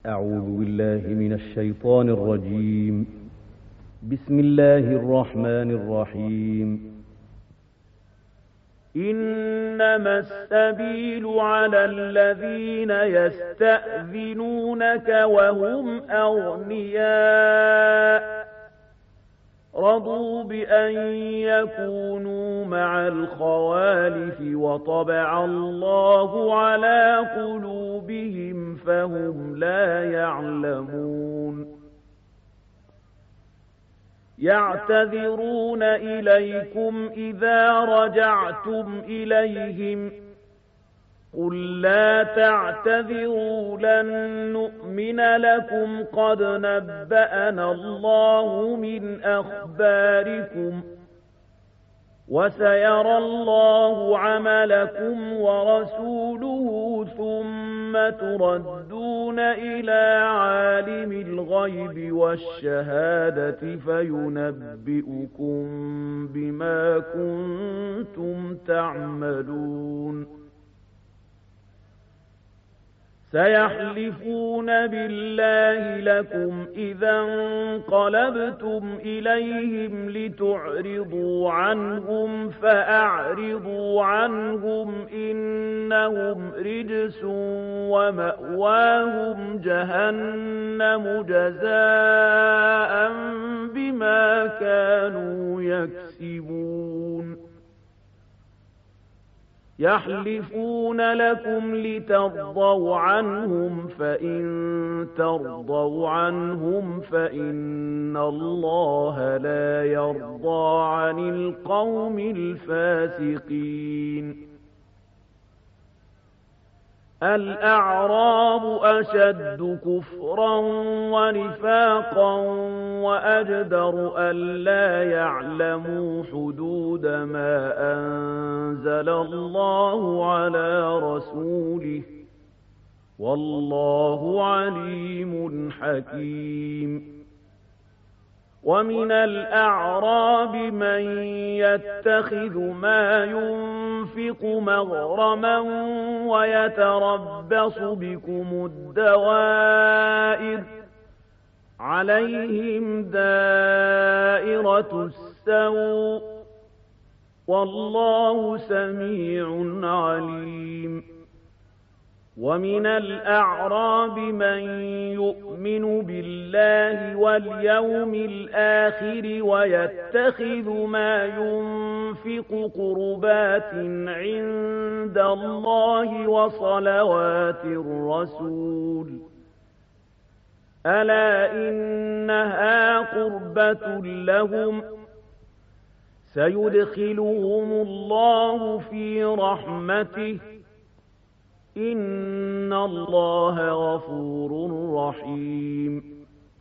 أعوذ بالله من الشيطان الرجيم. بسم الله الرحمن الرحيم. إنما السبيل على الذين يستأذنونك وهم أغنياء رضوا بأن يكونوا مع الخوالف وطبع الله على قلوبهم فهم لا يعلمون. يعتذرون إليكم إذا رجعتم إليهم قل لا تعتذروا لن نؤمن لكم قد نبأنا الله من أخباركم وسيرى الله عملكم ورسوله ثم تردون إلى عالم الغيب والشهادة فينبئكم بما كنتم تعملون. سيحلفون بالله لكم إذا انقلبتم إليهم لتعرضوا عنهم فأعرضوا عنهم إنهم رجس ومأواهم جهنم جزاء بما كانوا يكسبون. يحلفون لكم لترضوا عنهم فإن ترضوا عنهم فإن الله لا يرضى عن القوم الفاسقين. الأعراب أشد كفرا ونفاقا وأجدر ألا يعلموا حدود ما أنزل الله على رسوله والله عليم حكيم. ومن الأعراب من يتخذ ما ينفق مغرما ويتربص بكم الدوائر عليهم دائرة السوء والله سميع عليم. ومن الأعراب من يؤمن بالله واليوم الآخر ويتخذ ما ينفق قربات عند الله وصلوات الرسول ألا إنها قربة لهم سيدخلهم الله في رحمته إن الله غفور رحيم.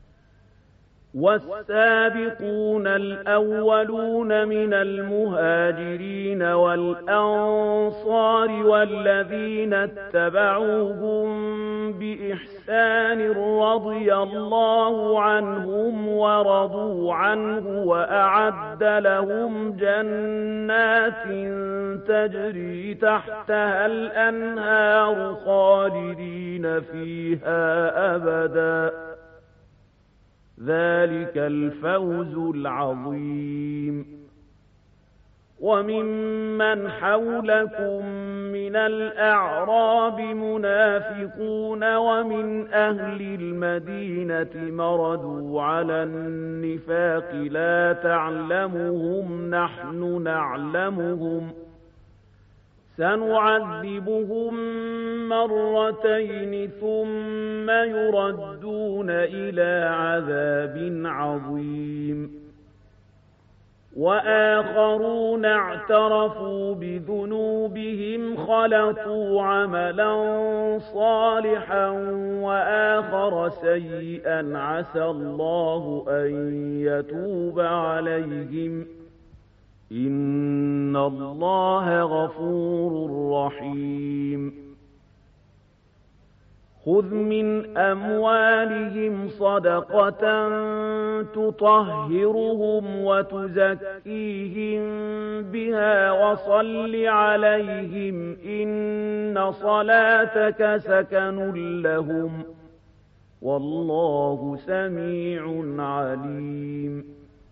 والسابقون الأولون من المهاجرين والأنصار والذين اتبعوهم بإحسان رضي الله عنهم ورضوا عنه وأعد لهم جنات تجري تحتها الأنهار خالدين فيها أبدا ذلك الفوز العظيم. وممن حولكم من الأعراب منافقون ومن أهل المدينة مردوا على النفاق لا تعلمهم نحن نعلمهم سنعذبهم مرتين ثم يردون إلى عذاب عظيم. وآخرون اعترفوا بذنوبهم خلطوا عملا صالحا وآخر سيئا عسى الله أن يتوب عليهم إن الله غفور رحيم. خذ من أموالهم صدقة تطهرهم وتزكيهم بها وصل عليهم إن صلاتك سكن لهم والله سميع عليم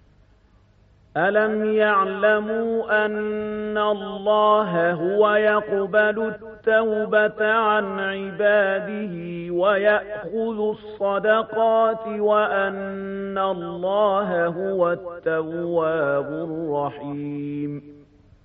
ألم يعلموا أن الله هو يقبل التوبة عن عباده ويأخذ الصدقات وأن الله هو التواب الرحيم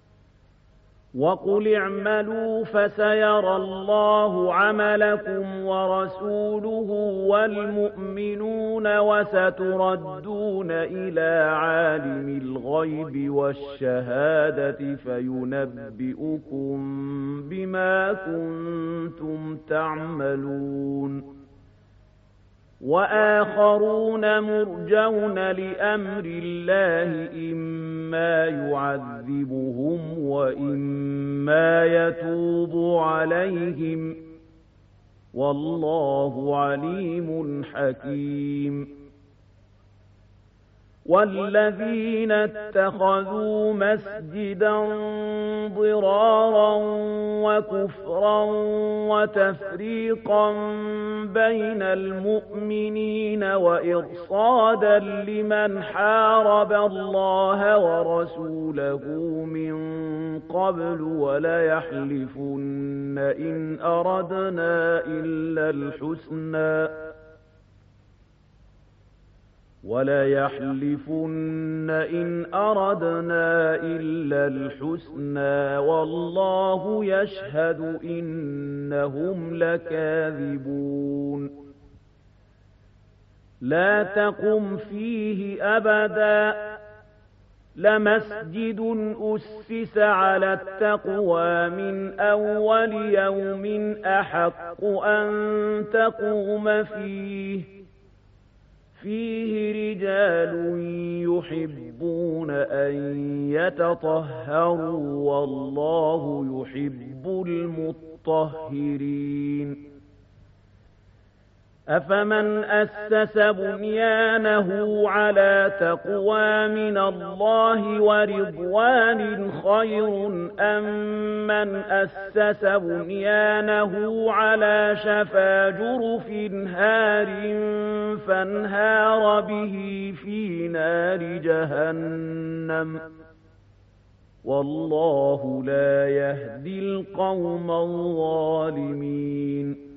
وقل اعملوا فسيرى الله عملكم ورسوله والمؤمنون وستردون إلى عالم الغيب والشهادة فينبئكم بما كنتم تعملون وآخرون مرجون لأمر الله إما يعذبهم وإما يتوب عليهم والله عليم حكيم والذين اتخذوا مسجدا ضرارا وكفرا وتفريقا بين المؤمنين وإرصادا لمن حارب الله ورسوله من قبل وليحلفن إن أردنا إلا الحسنى والله يشهد إنهم لكاذبون لا تقم فيه أبدا لمسجد أسس على التقوى من أول يوم أحق أن تقوم فيه رجال يحبون أن يتطهروا والله يحب المطهرين أفمن أسس بنيانه على تقوى من الله ورضوان خير أم من أسس بنيانه على شفا جرف هار فانهار به في نار جهنم والله لا يهدي القوم الظالمين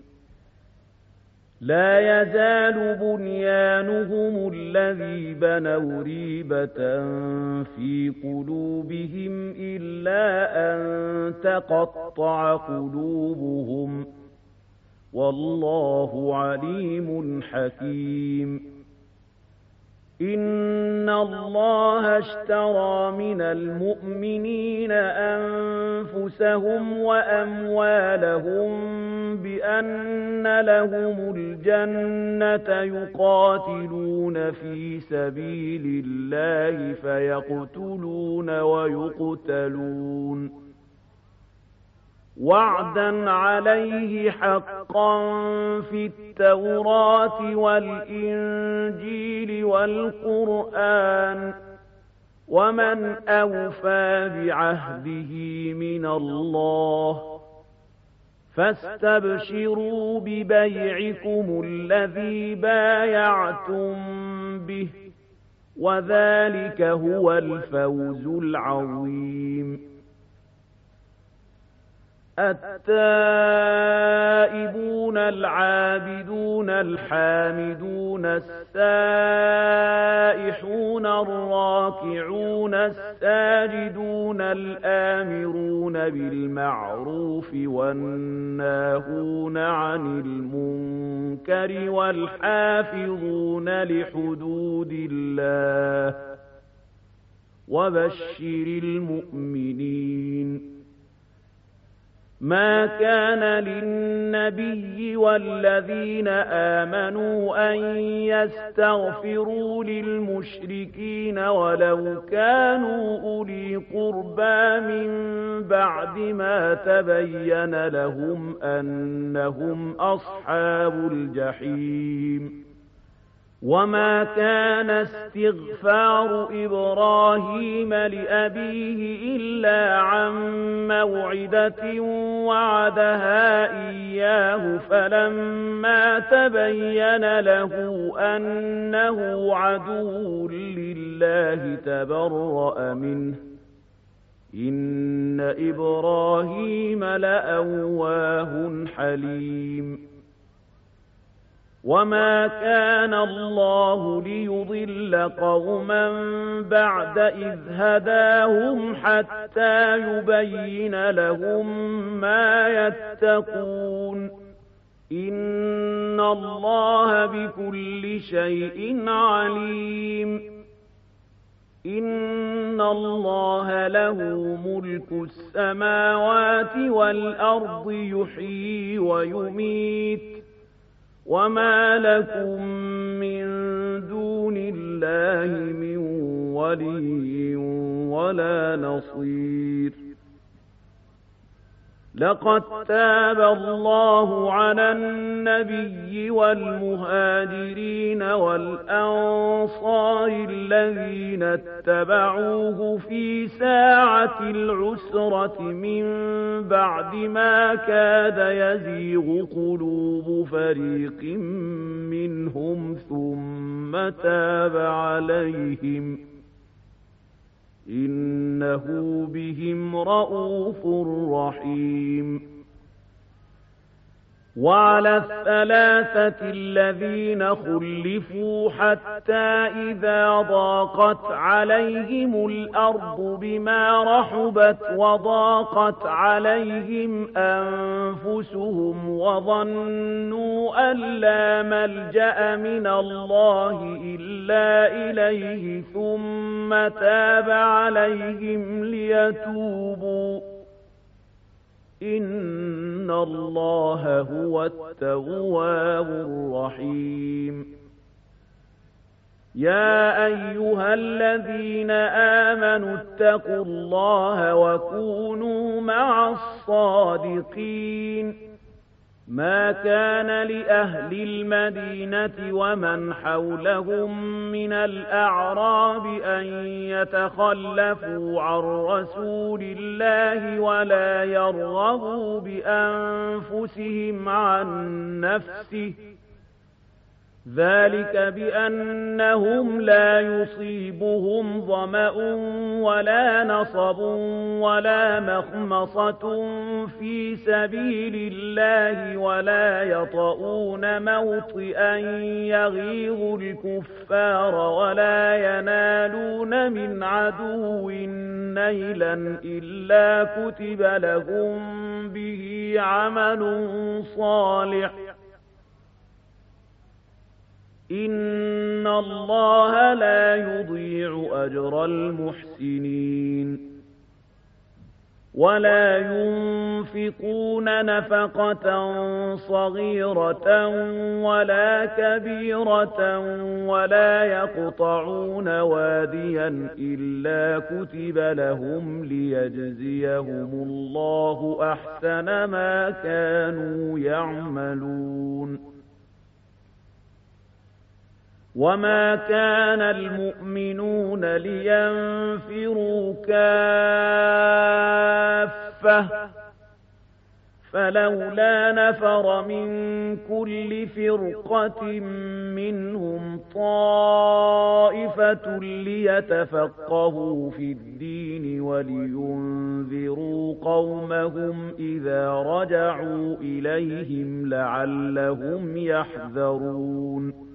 لا يزال بنيانهم الذي بنوا ريبة في قلوبهم إلا أن تقطع قلوبهم والله عليم حكيم إن الله اشترى من المؤمنين أنفسهم وأموالهم بأن لهم الجنة يقاتلون في سبيل الله فيقتلون ويقتلون وعدا عليه حقا في التوراة والإنجيل والقرآن ومن أوفى بعهده من الله فاستبشروا ببيعكم الذي بايعتم به وذلك هو الفوز العظيم التائبون العابدون الحامدون السائحون الراكعون الساجدون الآمرون بالمعروف والناهون عن المنكر والحافظون لحدود الله وبشر المؤمنين ما كان للنبي والذين آمنوا أن يستغفروا للمشركين ولو كانوا أولي قربى من بعد ما تبين لهم أنهم أصحاب الجحيم وما كان استغفار إبراهيم لأبيه إلا عن موعدة وعدها إياه فلما تبين له أنه عدو لله تبرأ منه إن إبراهيم لأواه حليم وما كان الله ليضل قوما بعد إذ هداهم حتى يبين لهم ما يتقون إن الله بكل شيء عليم إن الله له ملك السماوات والأرض يحيي ويميت وما لكم من دون الله من ولي ولا نصير لقد تاب الله على النبي والمهاجرين والأنصار الذين اتبعوه في ساعة العسرة من بعد ما كاد يزيغ قلوب فريق منهم ثم تاب عليهم إنه بهم رءوف رحيم وعلى الثلاثة الذين خلفوا حتى إذا ضاقت عليهم الأرض بما رحبت وضاقت عليهم أنفسهم وظنوا أن لا ملجأ من الله إلا إليه ثم تاب عليهم ليتوبوا إن الله هو التواب الرحيم يا أيها الذين آمنوا اتقوا الله وكونوا مع الصادقين ما كان لأهل المدينة ومن حولهم من الأعراب أن يتخلفوا عن رسول الله ولا يرغبوا بأنفسهم عن نفسه ذلك بأنهم لا يصيبهم ظمأ ولا نصب ولا مخمصة في سبيل الله ولا يطؤون موطئا يغيظ الكفار ولا ينالون من عدو نيلا إلا كتب لهم به عمل صالح إن الله لا يضيع أجر المحسنين ولا ينفقون نفقة صغيرة ولا كبيرة ولا يقطعون واديا إلا كتب لهم ليجزيهم الله أحسن ما كانوا يعملون وما كان المؤمنون لينفروا كافة فلولا نفر من كل فرقة منهم طائفة ليتفقهوا في الدين ولينذروا قومهم إذا رجعوا إليهم لعلهم يحذرون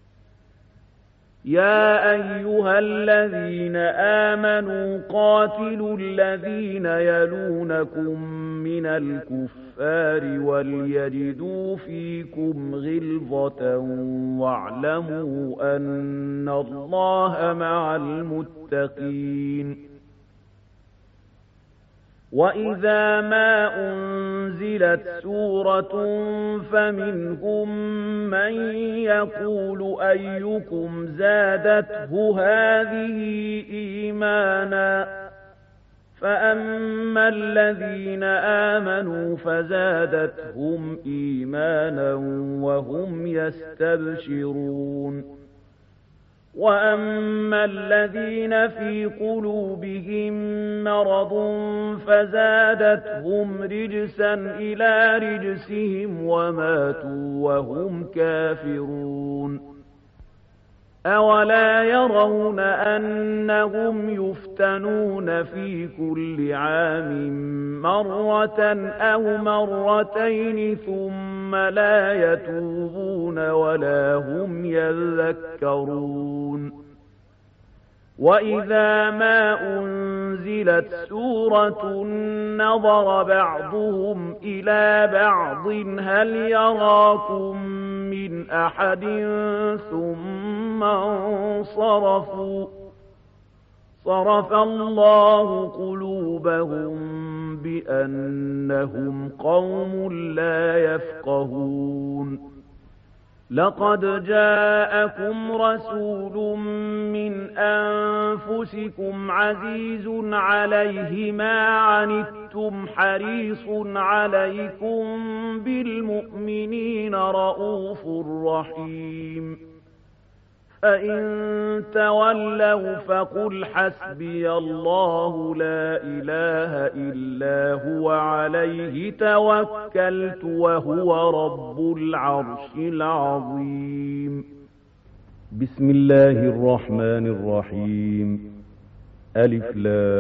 يا أيها الذين آمنوا قاتلوا الذين يلونكم من الكفار وليجدوا فيكم غلظة واعلموا أن الله مع المتقين وإذا ما أنزلت سورة فمنهم من يقول أيكم زادته هذه إيمانا فأما الذين آمنوا فزادتهم إيمانا وهم يستبشرون وأما الذين في قلوبهم مرض فزادتهم رجسا إلى رجسهم وماتوا وهم كافرون أولا يرون أنهم يفتنون في كل عام مرة أو مرتين ثم لا يتوبون ولا هم يذكرون وإذا ما أنزلت سورة نظر بعضهم إلى بعض هل يراكم من أحد ثم انصرفوا صرف الله قلوبهم بأنهم قوم لا يفقهون لقد جاءكم رسول من أنفسكم عزيز عليه ما عنتم حريص عليكم بالمؤمنين رءوف رحيم فإن تولوا فقل حسبي الله لا إله إلا هو عليه توكلت وهو رب العرش العظيم بسم الله الرحمن الرحيم ألف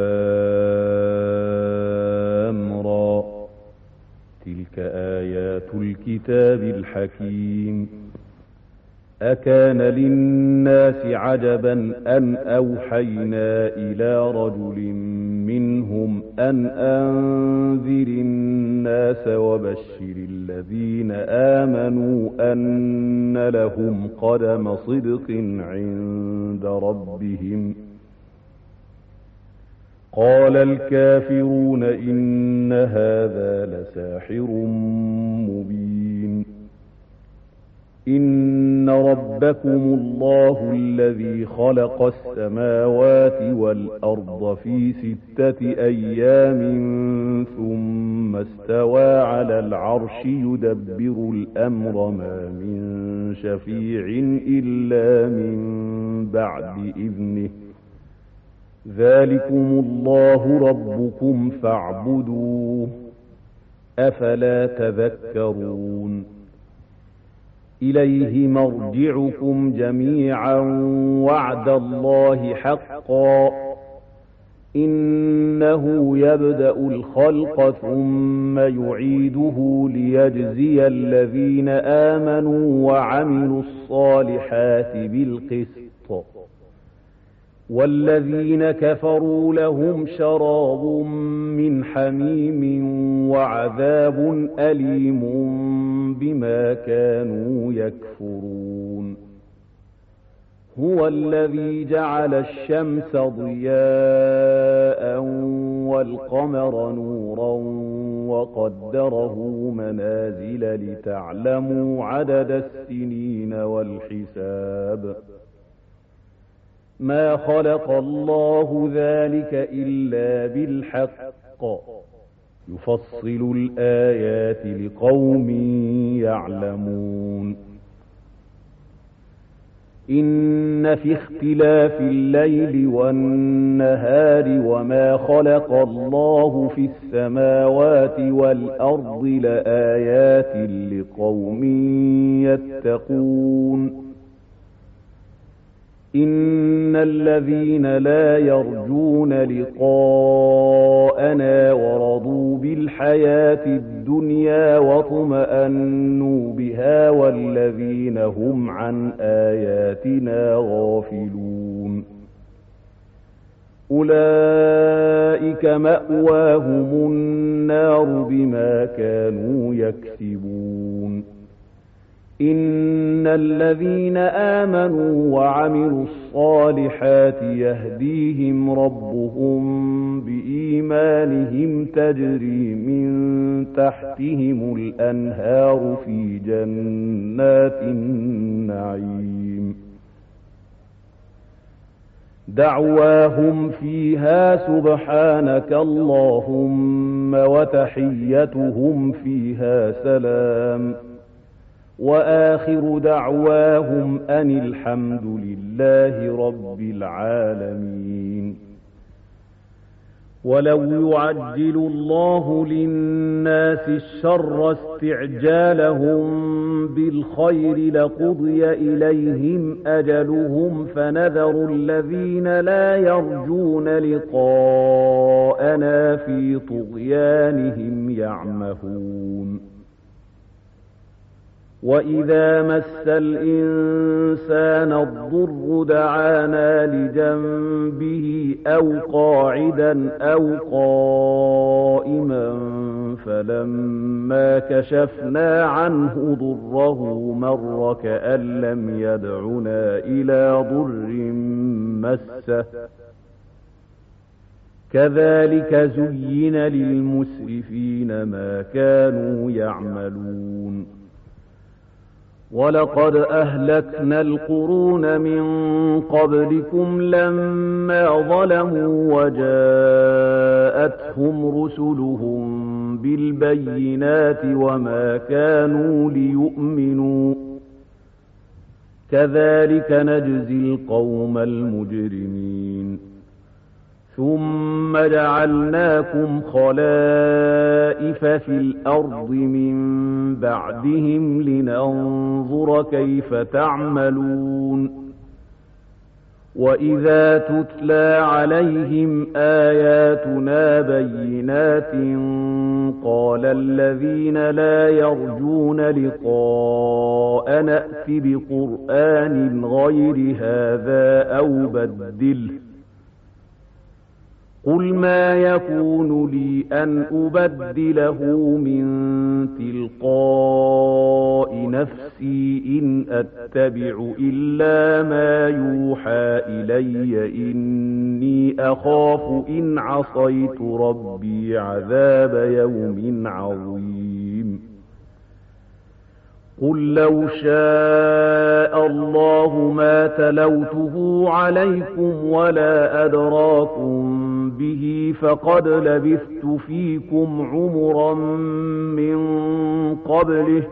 لام را تلك آيات الكتاب الحكيم أكان للناس عجبا أن أوحينا إلى رجل منهم أن أنذر الناس وبشر الذين آمنوا أن لهم قدم صدق عند ربهم قال الكافرون إن هذا لساحر مبين إن ربكم الله الذي خلق السماوات والأرض في 6 أيام ثم استوى على العرش يدبر الأمر ما من شفيع إلا من بعد إذنه ذلكم الله ربكم فاعبدوه أفلا تذكرون إليه مرجعكم جميعا وعد الله حقا إنه يبدأ الخلق ثم يعيده ليجزي الذين آمنوا وعملوا الصالحات بالقسط والذين كفروا لهم شراب من حميم وعذاب أليم بما كانوا يكفرون هو الذي جعل الشمس ضياء والقمر نورا وقدره منازل لتعلموا عدد السنين والحساب ما خلق الله ذلك إلا بالحق يفصل الآيات لقوم يعلمون إن في اختلاف الليل والنهار وما خلق الله في السماوات والأرض لآيات لقوم يتقون إن الذين لا يرجون لقاءنا ورضوا بالحياة الدنيا واطمأنوا بها والذين هم عن آياتنا غافلون أولئك مأواهم النار بما كانوا يكسبون إن الذين آمنوا وعملوا الصالحات يهديهم ربهم بإيمانهم تجري من تحتهم الأنهار في جنات النعيم دعواهم فيها سبحانك اللهم وتحيتهم فيها سلام وآخر دعواهم أن الحمد لله رب العالمين. ولو يعجل الله للناس الشر استعجالهم بالخير لقضي إليهم أجلهم فنذر الذين لا يرجون لقاءنا في طغيانهم يعمهون. وإذا مس الإنسان الضر دعانا لجنبه أو قاعدا أو قائما فلما كشفنا عنه ضره مر كأن لم يدعنا إلى ضر مسه كذلك زين للمسرفين ما كانوا يعملون. ولقد أهلكنا القرون من قبلكم لما ظلموا وجاءتهم رسلهم بالبينات وما كانوا ليؤمنوا كذلك نجزي القوم المجرمين. ثم جعلناكم خلائف في الأرض من بعدهم لننظر كيف تعملون. وإذا تتلى عليهم آياتنا بينات قال الذين لا يرجون لقاء نأت بقرآن غير هذا أو بدله قل ما يكون لي أن أبدله من تلقاء نفسي إن أتبع إلا ما يوحى إلي إني أخاف إن عصيت ربي عذاب يوم عظيم. قل لو شاء الله ما تلوته عليكم ولا أدراكم به فقد لبثت فيكم عمرا من قبله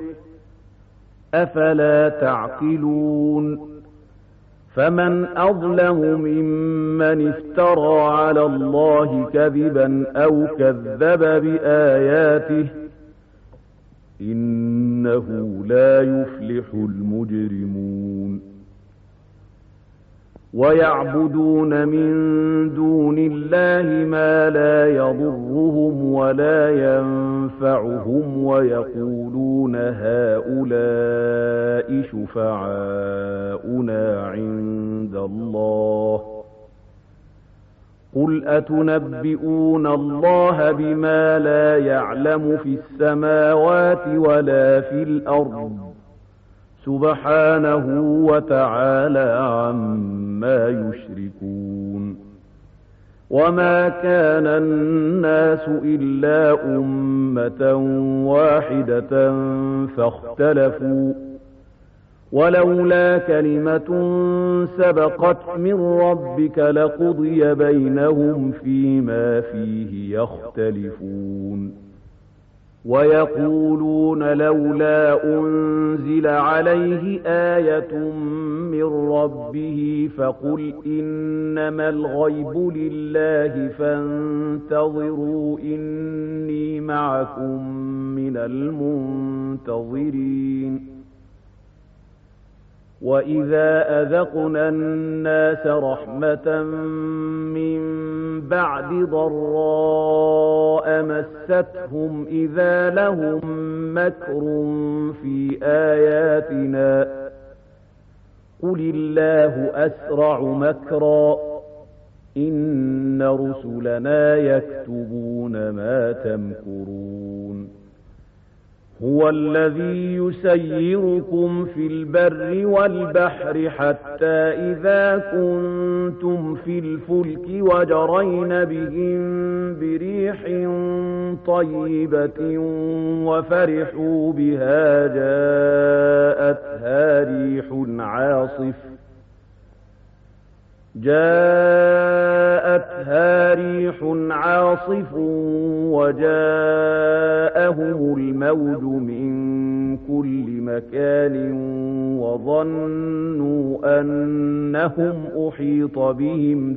أفلا تعقلون. فمن أظلم ممن افترى على الله كذبا أو كذب بآياته إنه لا يفلح المجرمون. ويعبدون من دون الله ما لا يضرهم ولا ينفعهم ويقولون هؤلاء شفعاؤنا عند الله قل أتنبئون الله بما لا يعلم في السماوات ولا في الأرض سبحانه وتعالى عما يشركون. وما كان الناس إلا أمة واحدة فاختلفوا ولولا كلمة سبقت من ربك لقضي بينهم فيما فيه يختلفون. ويقولون لولا أنزل عليه آية من ربه فقل إنما الغيب لله فانتظروا إني معكم من المنتظرين. وإذا أذقنا الناس رحمة من بعد ضراء مستهم إذا لهم مكر في آياتنا قل الله أسرع مكرا إن رسلنا يكتبون ما تمكرون. هو الذي يسيركم في البر والبحر حتى إذا كنتم في الفلك وجرين بهم بريح طيبة وفرحوا بها جاءتها ريح عاصف وجاءهم الموج من كل مكان وظنوا أنهم أحيط بهم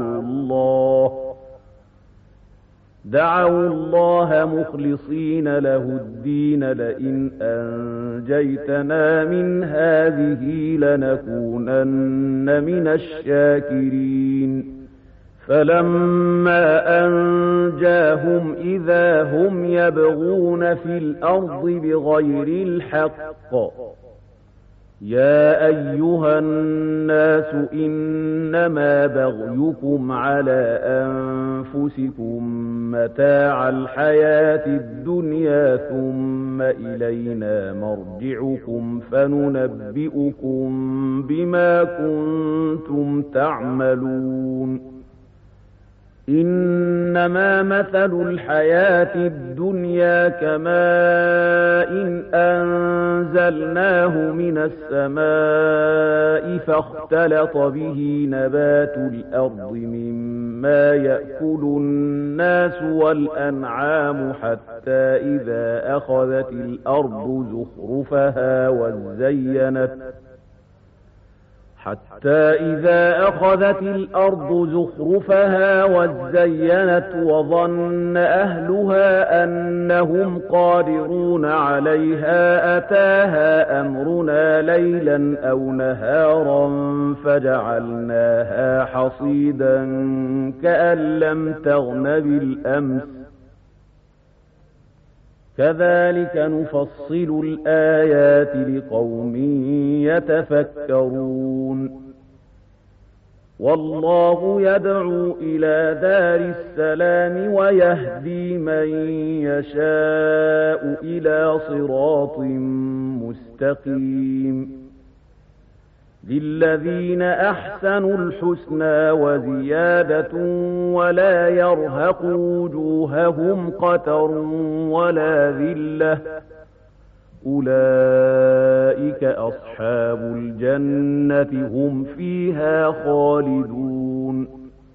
دعوا الله مخلصين له الدين لئن أنجيتنا من هذه لنكونن من الشاكرين فلما أنجاهم إذا هم يبغون في الأرض بغير الحق يا أيها الناس إنما بغيكم على أنفسكم متاع الحياة الدنيا ثم إلينا مرجعكم فننبئكم بما كنتم تعملون إنما مثل الحياة الدنيا كماء أنزلناه من السماء فاختلط به نبات الأرض مما يأكل الناس والأنعام حتى إذا أخذت الأرض زخرفها وزينت وظن أهلها أنهم قادرون عليها أتاها أمرنا ليلا أو نهارا فجعلناها حصيدا كأن لم تغن بالأمس كذلك نفصل الآيات لقوم يتفكرون والله يدعو إلى دار السلام ويهدي من يشاء إلى صراط مستقيم للذين أحسنوا الحسنى وزيادة ولا يرهق وجوههم قتر ولا ذلة أولئك أصحاب الجنة هم فيها خالدون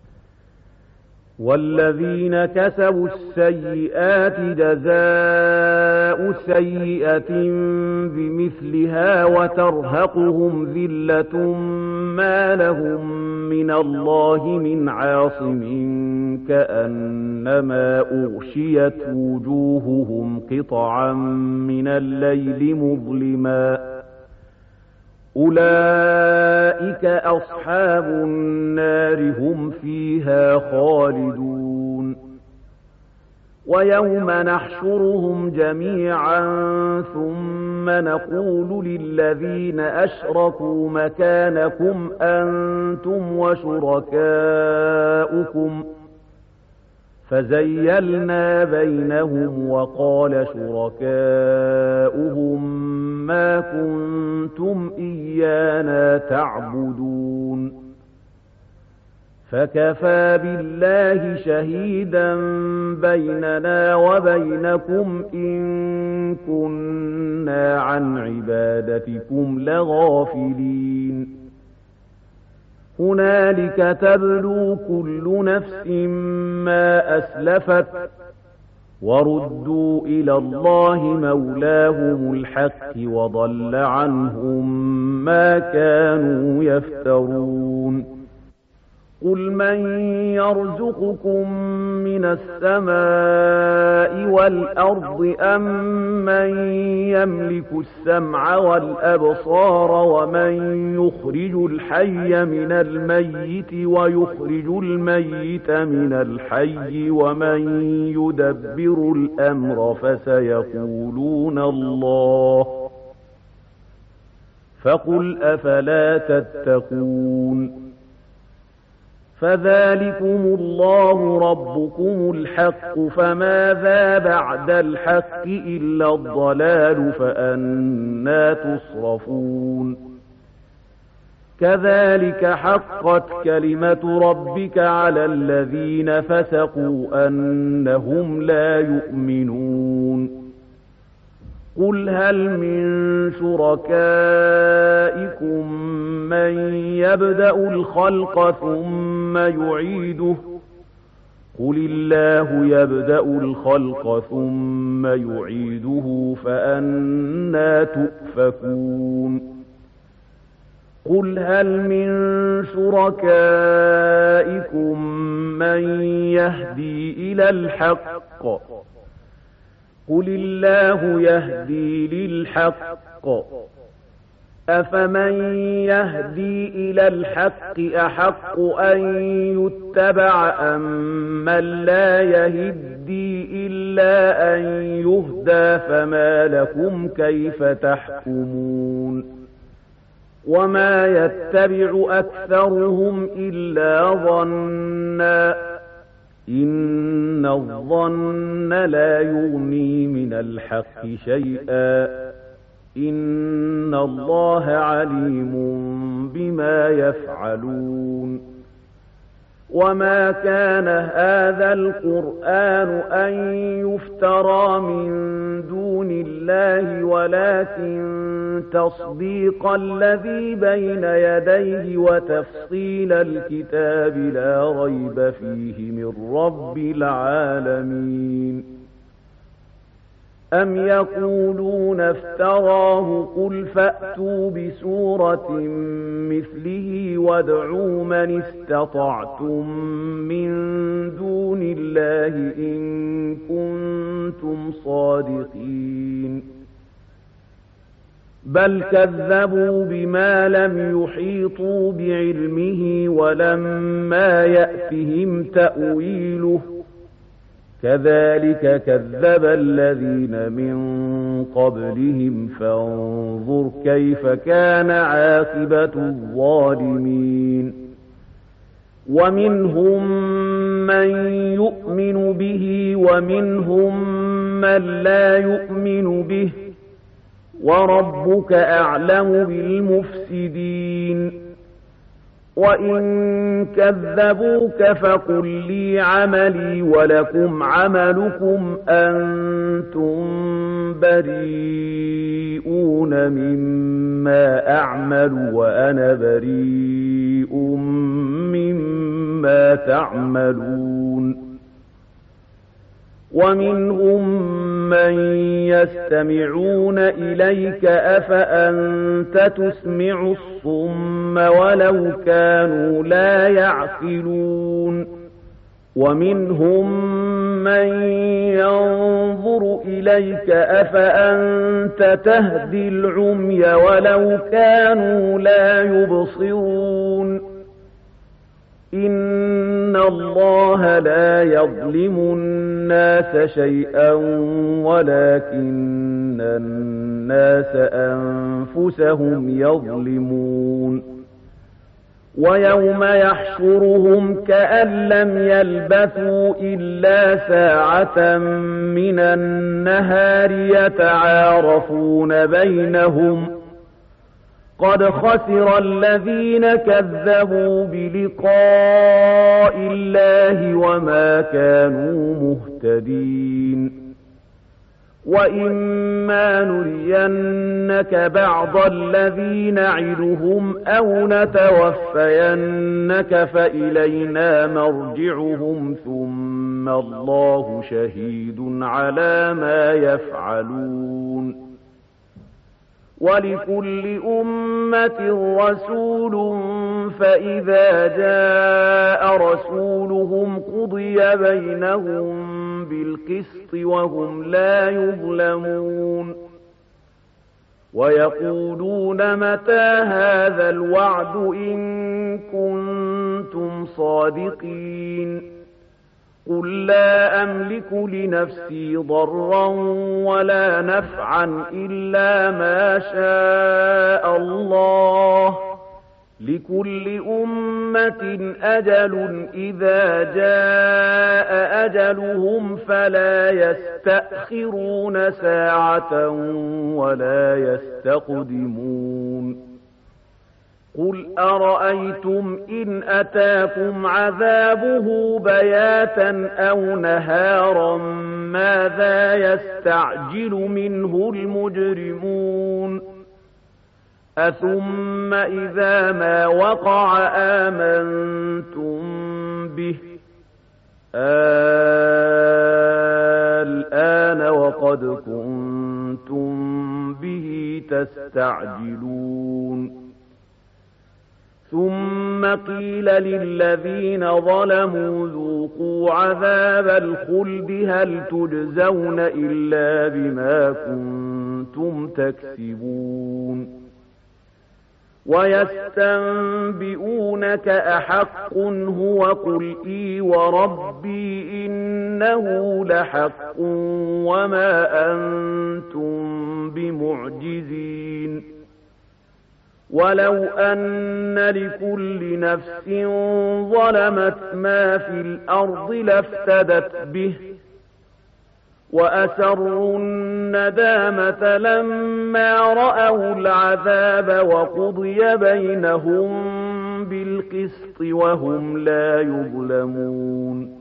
والذين كسبوا السيئات جزاء سيئة بمثلها وترهقهم ذلة ما لهم من الله من عاصم كأنما أغشيت وجوههم قطعا من الليل مظلما أولئك أصحاب النار هم فيها خالدون ويوم نحشرهم جميعا ثم نقول للذين أشركوا مكانكم أنتم وشركاؤكم فزيلنا بينهم وقال شركاؤهم ما كنتم إيانا تعبدون فكفى بالله شهيدا بيننا وبينكم إن كنا عن عبادتكم لغافلين هنالك تبلو كل نفس ما أسلفت وردوا إلى الله مولاهم الحق وضل عنهم ما كانوا يفترون قل من يرزقكم من السماء والأرض أم من يملك السمع والأبصار ومن يخرج الحي من الميت ويخرج الميت من الحي ومن يدبر الأمر فسيقولون الله فقل أفلا تتقون فذلكم الله ربكم الحق فماذا بعد الحق إلا الضلال فأنى تصرفون كذلك حقت كلمة ربك على الذين فسقوا أنهم لا يؤمنون قل هل من شركائكم من يبدأ الخلق ثم يعيده قل الله يبدأ الخلق ثم يعيده فأنى تؤفكون قل هل من شركائكم من يهدي إلى الحق قل الله يهدي للحق أفمن يهدي إلى الحق أحق أن يتبع أم من لا يهدي إلا أن يهدى فما لكم كيف تحكمون وما يتبع أكثرهم إلا ظنا إن الظن لا يغني من الحق شيئا إن الله عليم بما يفعلون وما كان هذا القرآن أن يفترى من دون الله ولكن تصديق الذي بين يديه وتفصيل الكتاب لا ريب فيه من رب العالمين أم يقولون افتراه قل فأتوا بسورة مثله وادعوا من استطعتم من دون الله إن كنتم صادقين بل كذبوا بما لم يحيطوا بعلمه ولما يأتهم تأويله كذلك كذب الذين من قبلهم فانظر كيف كان عاقبة الظالمين ومنهم من يؤمن به ومنهم من لا يؤمن به وربك أعلم بالمفسدين وإن كذبوك فقل لي عملي ولكم عملكم أنتم بريئون مما أعمل وأنا بريء مما تعملون ومنهم من يستمعون إليك أفأنت تسمع الصم ولو كانوا لا يعقلون ومنهم من ينظر إليك أفأنت تهدي العمي ولو كانوا لا يبصرون إن الله لا يظلم الناس شيئا ولكن الناس أنفسهم يظلمون ويوم يحشرهم كأن لم يلبثوا إلا ساعة من النهار يتعارفون بينهم قد خسر الذين كذبوا بلقاء الله وما كانوا مهتدين وإما نرينك بعض الذي نعدهم أو نتوفينك فإلينا مرجعهم ثم الله شهيد على ما يفعلون ولكل أمة رسول فإذا جاء رسولهم قضي بينهم بالقسط وهم لا يظلمون ويقولون متى هذا الوعد إن كنتم صادقين قل لا أملك لنفسي ضرا ولا نفعا إلا ما شاء الله لكل أمة أجل إذا جاء أجلهم فلا يستأخرون ساعة ولا يستقدمون قل أرأيتم إن أتاكم عذابه بياتا أو نهارا ماذا يستعجل منه المجرمون أثم إذا ما وقع آمنتم به الآن وقد كنتم به تستعجلون ثم قيل للذين ظلموا ذوقوا عذاب الخلد هل تجزون إلا بما كنتم تكسبون ويستنبئونك أحق هو قل إي وربي إنه لحق وما أنتم بمعجزين ولو أن لكل نفس ظلمت ما في الأرض لافتدت به وأسروا الندامة لما رأوا العذاب وقضي بينهم بالقسط وهم لا يظلمون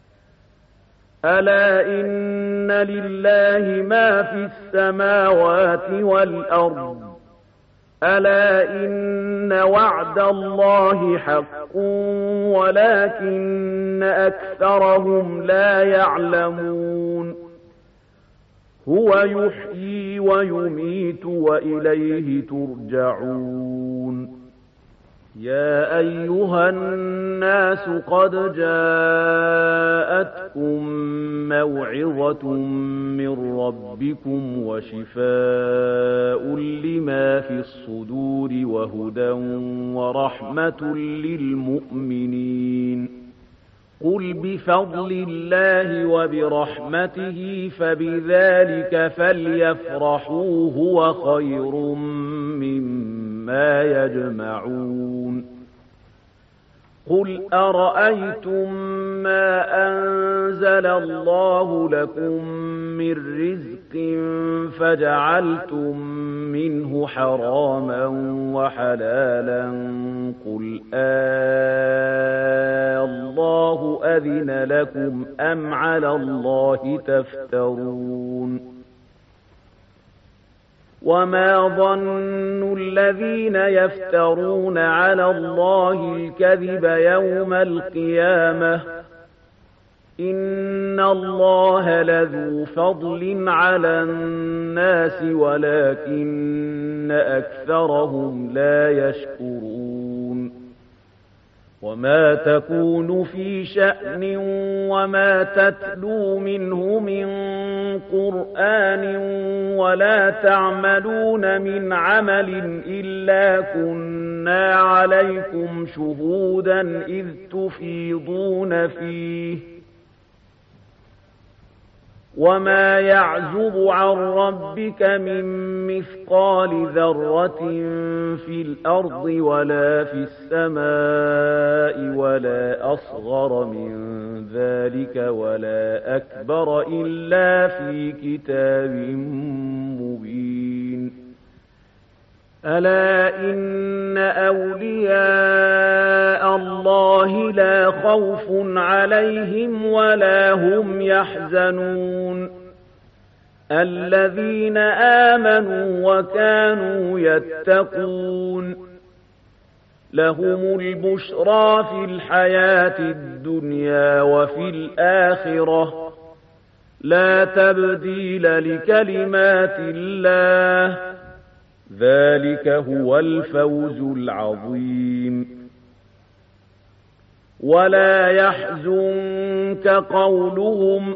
ألا إن لله ما في السماوات والأرض ألا إن وعد الله حق ولكن أكثرهم لا يعلمون هو يحيي ويميت وإليه ترجعون يا أيها الناس قد جاءتكم موعظة من ربكم وشفاء لما في الصدور وهدى ورحمة للمؤمنين قل بفضل الله وبرحمته فبذلك فليفرحوا هو خير مما يجمعون قل أرأيتم ما أنزل الله لكم من رزق فجعلتم منه حراما وحلالا قل الله أذن لكم أم على الله تفترون وما ظن الذين يفترون على الله الكذب يوم القيامة إن الله لذو فضل على الناس ولكن أكثرهم لا يشكرون وما تكون في شأن وما تتلو منه من قرآن ولا تعملون من عمل إلا كنا عليكم شهودا إذ تفيضون فيه وما يعزب عن ربك من مثقال ذرة في الأرض ولا في السماء ولا أصغر من ذلك ولا أكبر إلا في كتاب مبين ألا إن أولياء الله لا خوف عليهم ولا هم يحزنون الذين آمنوا وكانوا يتقون لهم البشرى في الحياة الدنيا وفي الآخرة لا تبديل لكلمات الله ذلك هو الفوز العظيم ولا يحزنك قولهم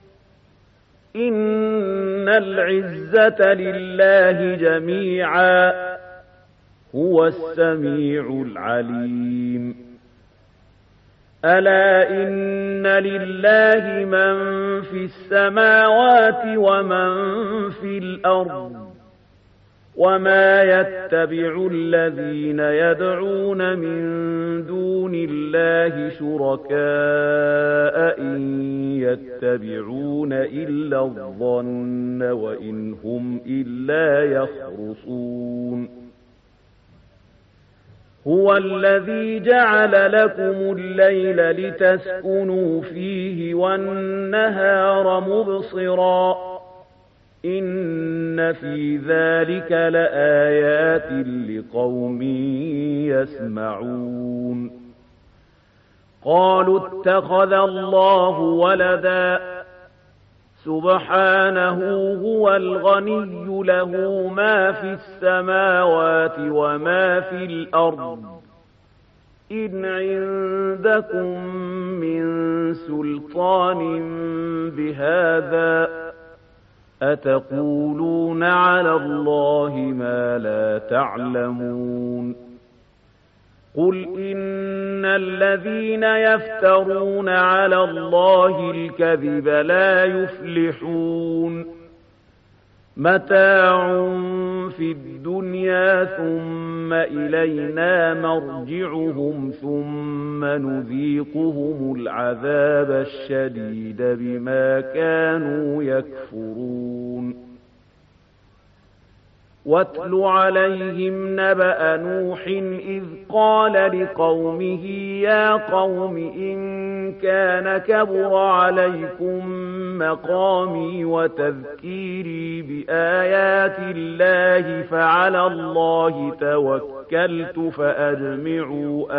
إن العزة لله جميعا هو السميع العليم ألا إن لله من في السماوات ومن في الأرض وما يتبع الذين يدعون من دون الله شركاء إن يتبعون إلا الظن وإن هم إلا يخرصون هو الذي جعل لكم الليل لتسكنوا فيه والنهار مبصرا إن في ذلك لآيات لقوم يسمعون قالوا اتخذ الله ولدا سبحانه هو الغني له ما في السماوات وما في الأرض إن عندكم من سلطان بهذا أتقولون على الله ما لا تعلمون قل إن الذين يفترون على الله الكذب لا يفلحون متاع في الدنيا ثم إلينا مرجعهم ثم نذيقهم العذاب الشديد بما كانوا يكفرون واتل عليهم نبأ نوح إذ قال لقومه يا قوم إن كان كبر عليكم مقامي وتذكيري بآيات الله فعلى الله توكلت فأجمعوا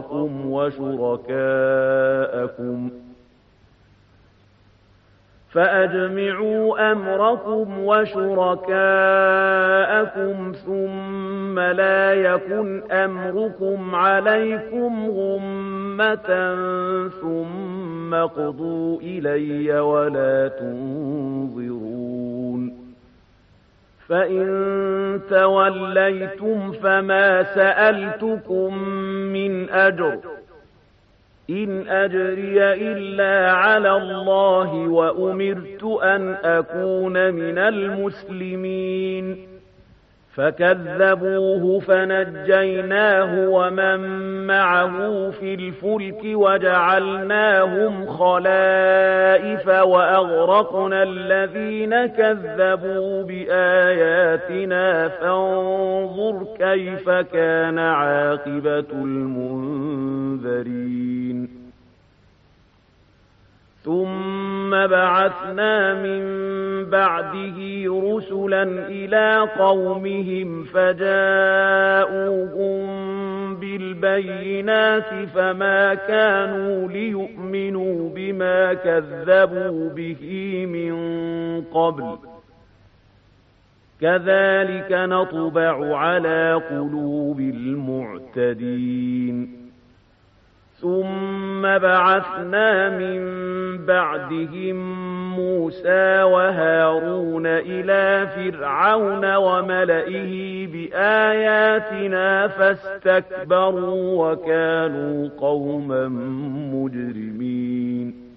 أمركم وشركاءكم ثم لا يكن أمركم عليكم غمة ثم اقضوا إلي ولا تنظرون فإن توليتم فما سألتكم من أجر إن أجري إلا على الله وأمرت أن أكون من المسلمين فكذبوه فنجيناه ومن معه في الفلك وجعلناهم خلائف وأغرقنا الذين كذبوا بآياتنا فانظر كيف كان عاقبة المنذرين ثم بعثنا من بعده رسلا إلى قومهم فجاءوهم بالبينات فما كانوا ليؤمنوا بما كذبوا به من قبل كذلك نطبع على قلوب المعتدين ثم بعثنا من بعدهم موسى وهارون إلى فرعون وملئه بآياتنا فاستكبروا وكانوا قوما مجرمين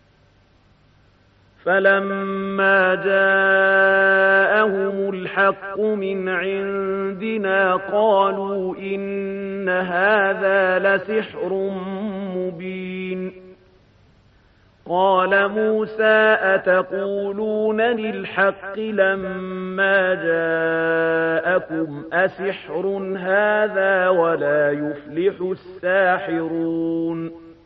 فلما جاءهم الحق من عندنا قالوا إن هذا لسحر مبين قال موسى أتقولون للحق لما جاءكم أسحر هذا ولا يفلح الساحرون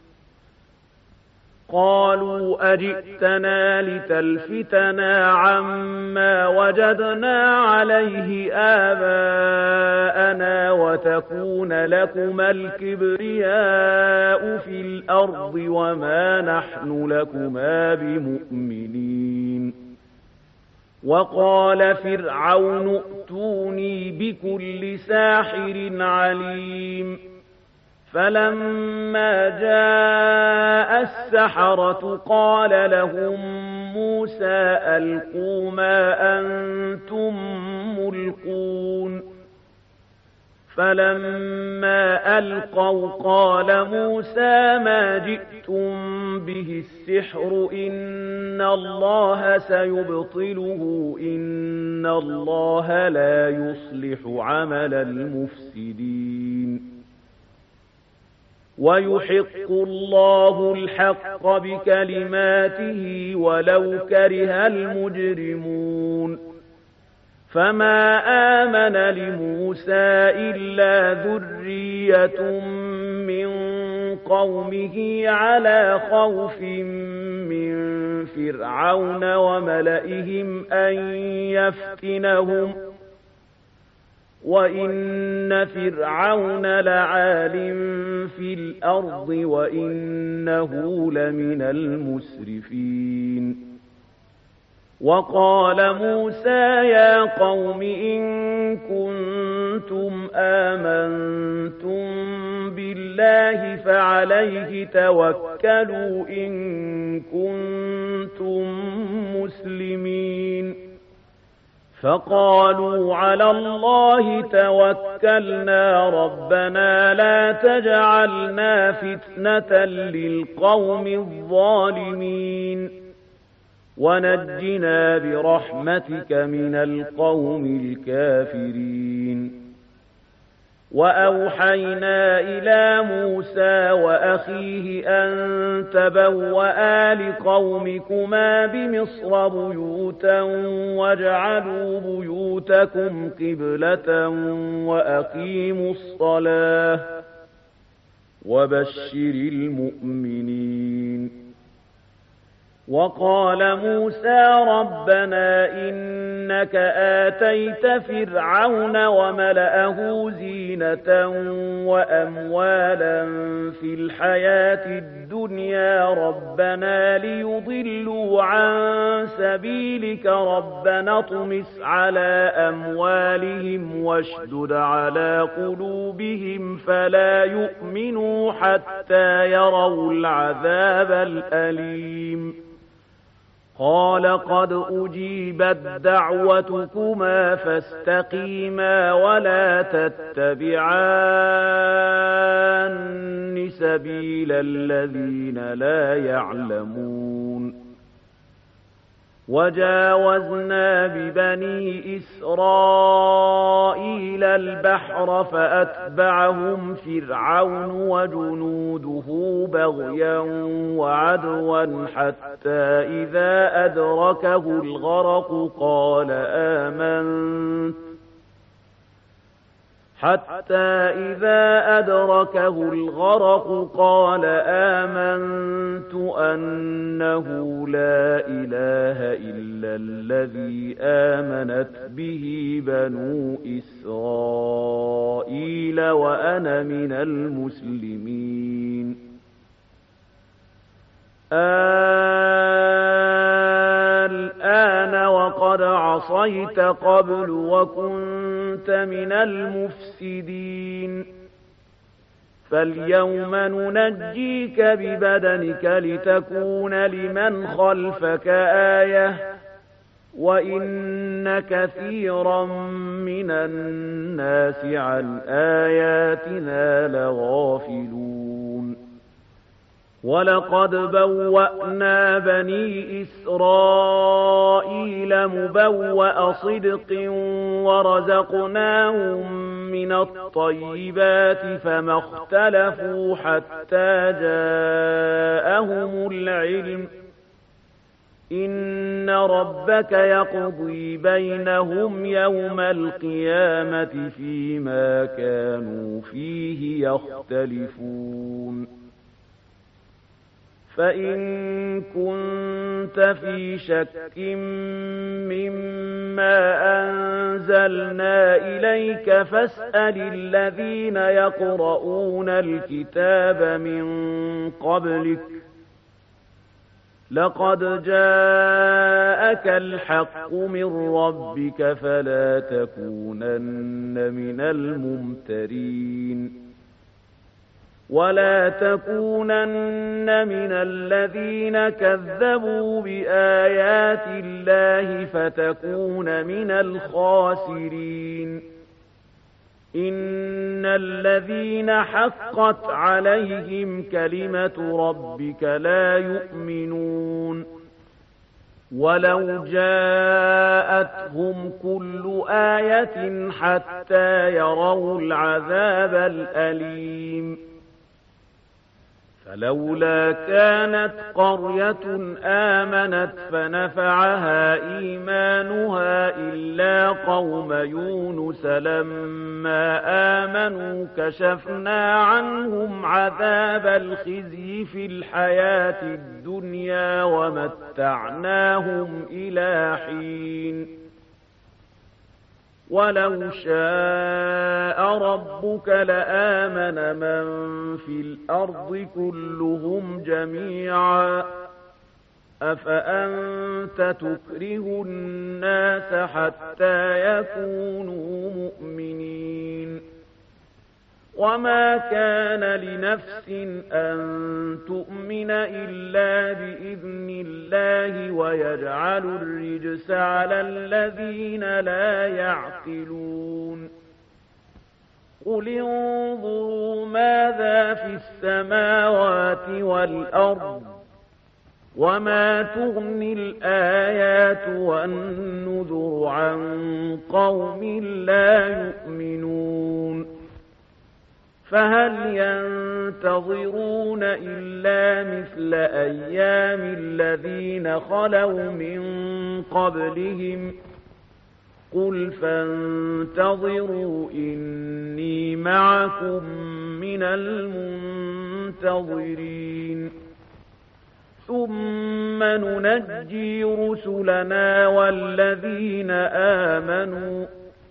قالوا أجئتنا لتلفتنا عما وجدنا عليه آباءنا وتكون لكما الكبرياء في الأرض وما نحن لكما بمؤمنين وقال فرعون ائتوني بكل ساحر عليم فلما جاء السحرة قال لهم موسى ألقوا ما أنتم ملقون فلما ألقوا قال موسى ما جئتم به السحر إن الله سيبطله إن الله لا يصلح عمل المفسدين ويحق الله الحق بكلماته ولو كره المجرمون فما آمن لموسى إلا ذرية من قومه على خوف من فرعون وملئهم أن يفتنهم وَإِنَّ فِرْعَوْنَ لَعَالٍ فِي الْأَرْضِ وَإِنَّهُ لَمِنَ الْمُسْرِفِينَ وَقَالَ مُوسَىٰ يَا قَوْمِ إِن كُنتُمْ آمَنتُم بِاللَّهِ فَعَلَيْهِ تَوَكَّلُوا إِن كُنتُم مُّسْلِمِينَ فَقَالُوا عَلَى اللَّهِ تَوَكَّلْنَا رَبَّنَا لَا تَجْعَلْنَا فِتْنَةً لِّلْقَوْمِ الظَّالِمِينَ وَنَجِّنَا بِرَحْمَتِكَ مِنَ الْقَوْمِ الْكَافِرِينَ وَأَوْحَيْنَا إِلَىٰ مُوسَىٰ وَأَخِيهِ أَن تَبَوَّآ لِقَوْمِكُمَا بِمِصْرَ بُيُوتًا وَاجْعَلُوا بُيُوتَكُمْ قِبْلَةً وَأَقِيمُوا الصَّلَاةَ وَبَشِّرِ الْمُؤْمِنِينَ وَقَالَ مُوسَىٰ رَبَّنَا إِنَّكَ آتَيْتَ فِرْعَوْنَ وَمَلَأَهُ زِينَةً وَأَمْوَالًا فِي الْحَيَاةِ الدُّنْيَا رَبَّنَا لِيُضِلُّوا عَن سَبِيلِكَ رَبَّنَا اطْمِسْ عَلَىٰ أَمْوَالِهِمْ وَاشْدُدْ عَلَىٰ قُلُوبِهِمْ فَلَا يُؤْمِنُوا حَتَّىٰ يَرَوُا الْعَذَابَ الْأَلِيمَ قَالَ قَدْ أُجِيبَتْ دَعْوَتُكُمَا فَاسْتَقِيمَا وَلَا تَتَّبِعَانِّ سَبِيلَ الَّذِينَ لَا يَعْلَمُونَ وَجَاوَزْنَا بِبَنِي إِسْرَائِيلَ الْبَحْرَ فَأَتْبَعَهُمْ فِرْعَوْنُ وَجُنُودُهُ بَغْيًا وَعَدْوًا حَتَّىٰ إِذَا أَدْرَكَهُ الْغَرَقُ قَالَ آمَنتُ أَنَّهُ لَا إِلَٰهَ إِلَّا الَّذِي آمَنَتْ بِهِ بَنُو إِسْرَائِيلَ وَأَنَا مِنَ الْمُسْلِمِينَ الْآنَ وَقَدْ عَصَيْتَ قَبْلُ وَكُنتَ مِنَ الْمُفْسِدِينَ فَالْيَوْمَ نُنَجِّيكَ بِبَدَنِكَ لِتَكُونَ لِمَنْ خَلْفَكَ آيَةً وَإِنَّ كَثِيرًا مِنَ النَّاسِ عَنْ آيَاتِنَا لَغَافِلُونَ وَلَقَدْ بَوَّأْنَا بَنِي إِسْرَائِيلَ مُبَوَّأَ صِدْقٍ وَرَزَقْنَاهُم مِّنَ الطَّيِّبَاتِ فَمَا اخْتَلَفُوا حَتَّىٰ جَاءَهُمُ الْعِلْمُ ۚ إِنَّ رَبَّكَ يَقْضِي بَيْنَهُمْ يَوْمَ الْقِيَامَةِ فِيمَا كَانُوا فِيهِ يَخْتَلِفُونَ فَإِن كُنتَ فِي شَكٍّ مِّمَّا أَنزَلْنَا إِلَيْكَ فَاسْأَلِ الَّذِينَ يَقْرَؤُونَ الْكِتَابَ مِن قَبْلِكَ ۚ لَقَدْ جَاءَكَ الْحَقُّ مِن رَّبِّكَ فَلَا تَكُونَنَّ مِنَ الْمُمْتَرِينَ وَلَا تَكُونَنَّ مِنَ الَّذِينَ كَذَّبُوا بِآيَاتِ اللَّهِ فَتَكُونَ مِنَ الْخَاسِرِينَ إِنَّ الَّذِينَ حَقَّتْ عَلَيْهِمْ كَلِمَةُ رَبِّكَ لَا يُؤْمِنُونَ وَلَوْ جَاءَتْهُمْ كُلُّ آيَةٍ حَتَّىٰ يَرَوُا الْعَذَابَ الْأَلِيمَ فَلَوْلَا كَانَتْ قَرْيَةٌ آمَنَتْ فَنَفَعَهَا إِيمَانُهَا إِلَّا قَوْمَ يُونُسَ لَمَّا آمَنُوا كَشَفْنَا عَنْهُمْ عَذَابَ الْخِزْيِ فِي الْحَيَاةِ الدُّنْيَا وَمَتَّعْنَاهُمْ إِلَىٰ حِينٍ ولو شاء ربك لآمن من في الأرض كلهم جميعا أفأنت تكره الناس حتى يكونوا مؤمنين وما كان لنفس أن تؤمن إلا بإذن الله ويجعل الرجس على الذين لا يعقلون قل انظروا ماذا في السماوات والأرض وما تغني الآيات والنذر عن قوم لا يؤمنون فهل ينتظرون إلا مثل أيام الذين خلوا من قبلهم قل فانتظروا إني معكم من المنتظرين ثم ننجي رسلنا والذين آمنوا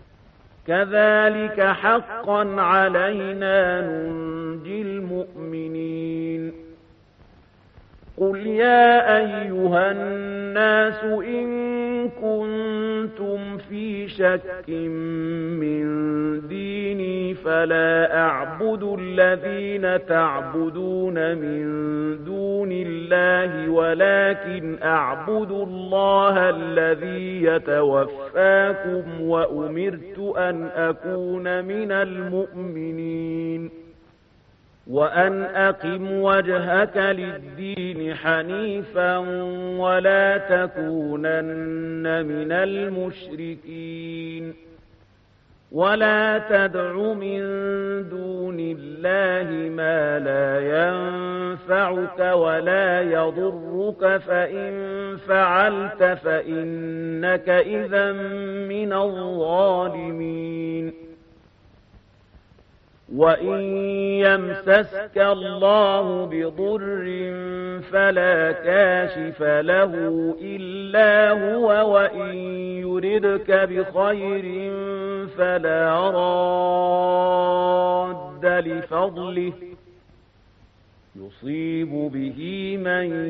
كذلك حقا علينا ننجي المؤمنين قل يا أيها الناس إن كنتم في شك من ديني فلا أعبد الذين تعبدون من دون الله ولكن أعبد الله الذي يتوفاكم وأمرت أن أكون من المؤمنين وأن أقم وجهك للدين حنيفا ولا تكونن من المشركين ولا تدع من دون الله ما لا ينفعك ولا يضرك فإن فعلت فإنك إذا من الظالمين وإن يمسسك الله بضر فلا كاشف له إلا هو وإن يردك بخير فلا راد لفضله يصيب به من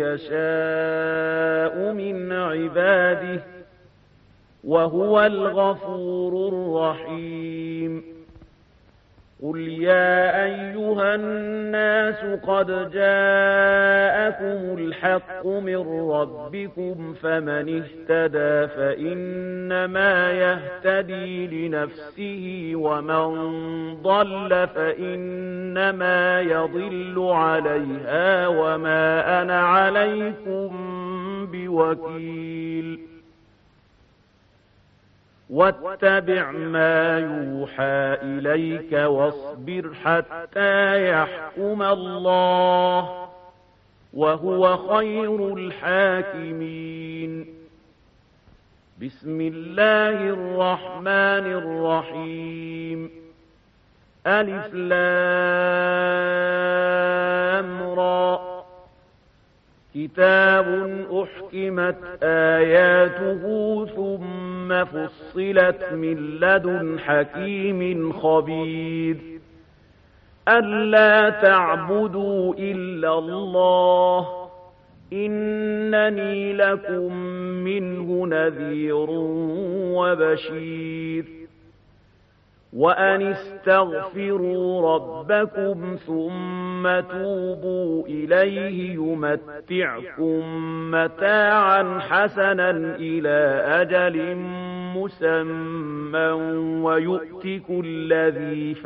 يشاء من عباده وهو الغفور الرحيم قل يا أيها الناس قد جاءكم الحق من ربكم فمن اهتدى فإنما يهتدي لنفسه ومن ضل فإنما يضل عليها وما أنا عليكم بوكيل واتبع ما يوحى إليك واصبر حتى يحكم الله وهو خير الحاكمين بسم الله الرحمن الرحيم ألف لام را كتاب أحكمت آياته ثم فصلت من لدن حكيم خبير ألا تعبدوا إلا الله إنني لكم منه نذير وبشير وأن استغفروا ربكم ثم توبوا إليه يمتعكم متاعا حسنا إلى أجل مسمى ويؤت كل ذي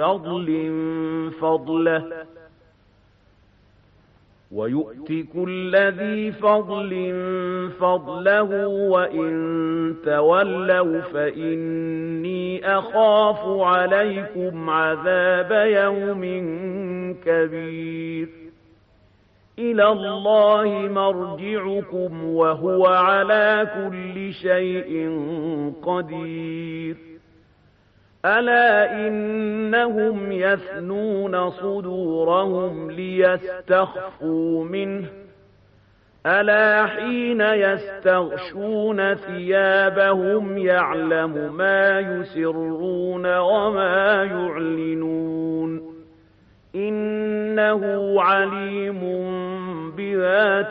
فضل فضله وإن تولوا فإني أخاف عليكم عذاب يوم كبير إلى الله مرجعكم وهو على كل شيء قدير ألا إنهم يثنون صدورهم ليستخفوا منه ألا حين يستغشون ثيابهم يعلم ما يسرون وما يعلنون إنه عليم بذات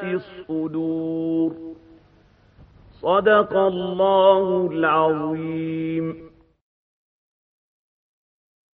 الصدور صدق الله العظيم.